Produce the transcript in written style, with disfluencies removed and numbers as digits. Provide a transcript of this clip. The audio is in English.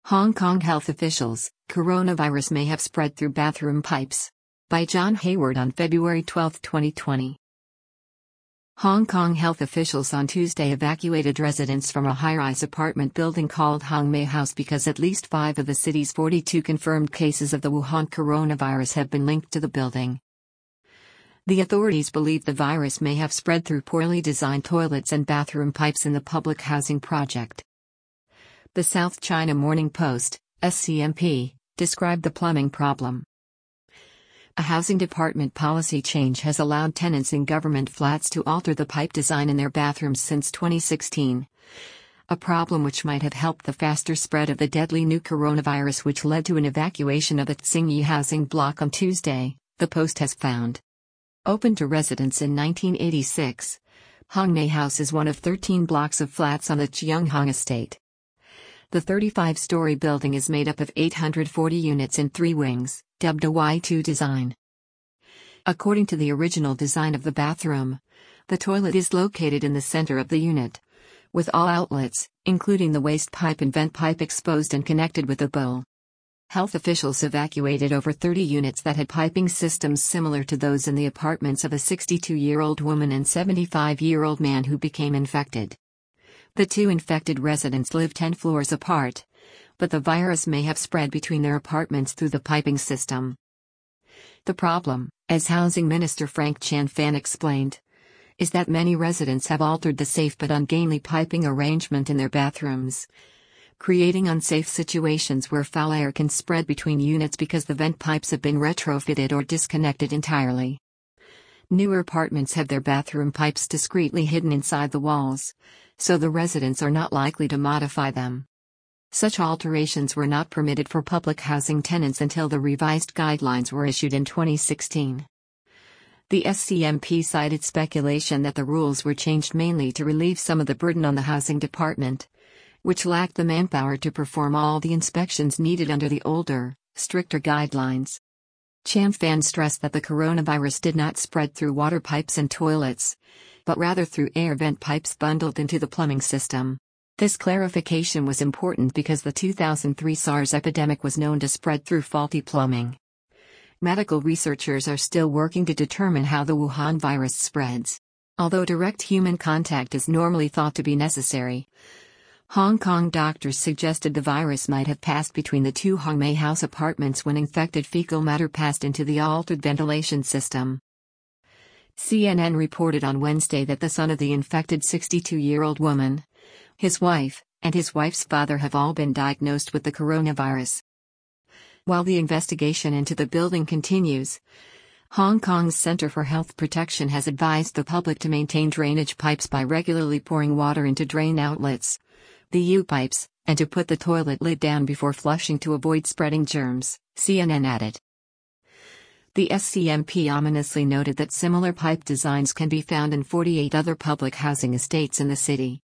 Hong Kong health officials, coronavirus may have spread through bathroom pipes. By John Hayward on February 12, 2020. Hong Kong health officials on Tuesday evacuated residents from a high-rise apartment building called Hong Mei House because at least 5 of the city's 42 confirmed cases of the Wuhan coronavirus have been linked to the building. The authorities believe the virus may have spread through poorly designed toilets and bathroom pipes in the public housing project. The South China Morning Post, SCMP, described the plumbing problem. A housing department policy change has allowed tenants in government flats to alter the pipe design in their bathrooms since 2016. A problem which might have helped the faster spread of the deadly new coronavirus, which led to an evacuation of the Tsingyi housing block on Tuesday, the Post has found. Opened to residents in 1986, Hong Mei House is one of 13 blocks of flats on the Cheunghong estate. The 35-story building is made up of 840 units in 3 wings, dubbed a Y2 design. According to the original design of the bathroom, the toilet is located in the center of the unit, with all outlets, including the waste pipe and vent pipe, exposed and connected with a bowl. Health officials evacuated over 30 units that had piping systems similar to those in the apartments of a 62-year-old woman and 75-year-old man who became infected. The 2 infected residents live 10 floors apart, but the virus may have spread between their apartments through the piping system. The problem, as Housing Minister Frank Chan Fan explained, is that many residents have altered the safe but ungainly piping arrangement in their bathrooms, creating unsafe situations where foul air can spread between units because the vent pipes have been retrofitted or disconnected entirely. Newer apartments have their bathroom pipes discreetly hidden inside the walls, so the residents are not likely to modify them. Such alterations were not permitted for public housing tenants until the revised guidelines were issued in 2016. The SCMP cited speculation that the rules were changed mainly to relieve some of the burden on the housing department, which lacked the manpower to perform all the inspections needed under the older, stricter guidelines. Chan Fan stressed that the coronavirus did not spread through water pipes and toilets, but rather through air vent pipes bundled into the plumbing system. This clarification was important because the 2003 SARS epidemic was known to spread through faulty plumbing. Medical researchers are still working to determine how the Wuhan virus spreads. Although direct human contact is normally thought to be necessary, Hong Kong doctors suggested the virus might have passed between the 2 Hong Mei House apartments when infected fecal matter passed into the altered ventilation system. CNN reported on Wednesday that the son of the infected 62-year-old woman, his wife, and his wife's father have all been diagnosed with the coronavirus. While the investigation into the building continues, Hong Kong's Center for Health Protection has advised the public to maintain drainage pipes by regularly pouring water into drain outlets, the U-pipes, and to put the toilet lid down before flushing to avoid spreading germs, CNN added. The SCMP ominously noted that similar pipe designs can be found in 48 other public housing estates in the city.